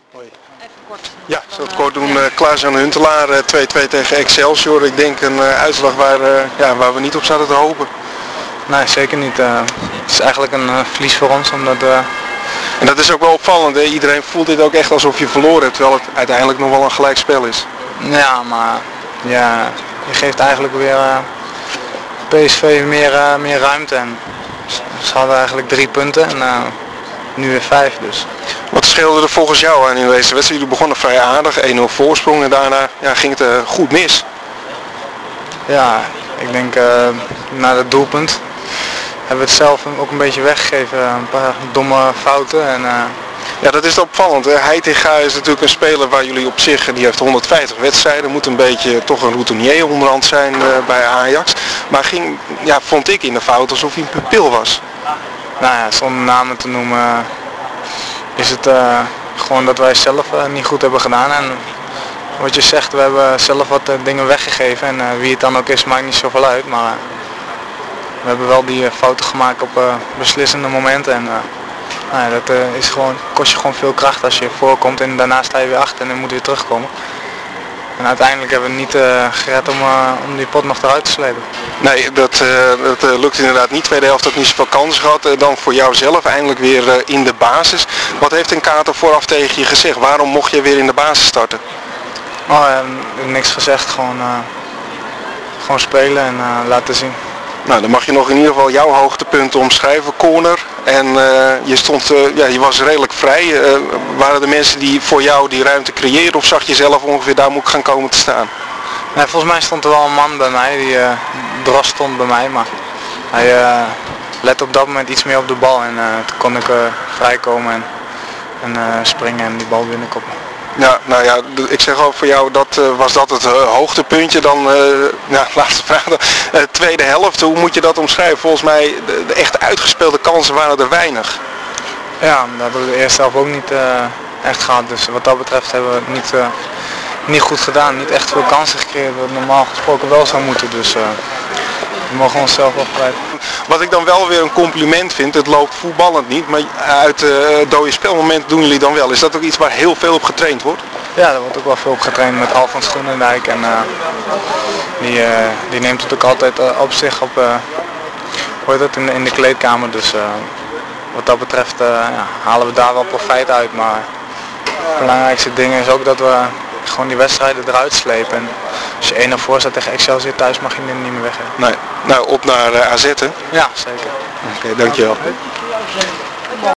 Hoi. Even kort. Ja, ik zal het kort doen. Klaas-Jan Huntelaar, 2-2 tegen Excelsior. Ik denk een uitslag waar we niet op zaten te hopen. Nee, zeker niet. Het is eigenlijk een verlies voor ons, omdat... En dat is ook wel opvallend. Hè? Iedereen voelt dit ook echt alsof je verloren hebt, terwijl het uiteindelijk nog wel een gelijk spel is. Ja, maar ja, je geeft eigenlijk weer PSV meer ruimte. En ze hadden eigenlijk 3 punten en nu weer 5 dus. Wat scheelde er volgens jou aan in deze wedstrijd? Jullie begonnen vrij aardig, 1-0 voorsprong en daarna ging het goed mis. Ja, ik denk na het doelpunt hebben we het zelf ook een beetje weggegeven. Een paar domme fouten. En, ja, dat is opvallend. Heitinga is natuurlijk een speler waar jullie op zich, die heeft 150 wedstrijden, moet een beetje toch een routinier onderhand zijn bij Ajax. Maar ging, ja, vond ik in de fout alsof hij een pupil was. Nou ja, zonder namen te noemen is het gewoon dat wij zelf niet goed hebben gedaan. En wat je zegt, we hebben zelf wat dingen weggegeven en wie het dan ook is maakt niet zoveel uit. Maar we hebben wel die fouten gemaakt op beslissende momenten. En dat kost je gewoon veel kracht als je voorkomt en daarna sta je weer achter en dan moet je weer terugkomen. En uiteindelijk hebben we niet gered om die pot nog eruit te slepen. Nee, dat lukt inderdaad niet. Tweede helft ook niet zoveel kansen gehad. Dan voor jou zelf eindelijk weer in de basis. Wat heeft een Kater vooraf tegen je gezegd? Waarom mocht je weer in de basis starten? Niks gezegd, gewoon spelen en laten zien. Nou, dan mag je nog in ieder geval jouw hoogtepunten omschrijven. Corner en je was redelijk vrij. Waren er mensen die voor jou die ruimte creëerden of zag je zelf ongeveer daar moet ik gaan komen te staan? Nee, volgens mij stond er wel een man bij mij die dras stond bij mij, maar hij lette op dat moment iets meer op de bal en toen kon ik vrijkomen en springen en die bal binnenkoppen. Ja, nou ja, ik zeg ook voor jou, was dat het hoogtepuntje. Dan, laatste vraag. Tweede helft, hoe moet je dat omschrijven? Volgens mij, de echt uitgespeelde kansen waren er weinig. Ja, dat hebben we de eerste helft ook niet echt gehad. Dus wat dat betreft hebben we het niet goed gedaan. Niet echt veel kansen gecreëerd, wat normaal gesproken wel zou moeten. Dus we mogen onszelf wel verwijten. Wat ik dan wel weer een compliment vind, het loopt voetballend niet, maar uit dode spelmomenten doen jullie dan wel. Is dat ook iets waar heel veel op getraind wordt? Ja, er wordt ook wel veel op getraind met Alfons Groenendijk en die neemt het ook altijd op zich in de kleedkamer. Dus wat dat betreft halen we daar wel profijt uit. Maar het belangrijkste ding is ook dat we gewoon die wedstrijden eruit slepen. En als je 1-0 voor staat tegen Excelsior thuis mag je er niet meer weg. Nee. Nou, op naar AZ hè? Ja, zeker. Oké, dankjewel.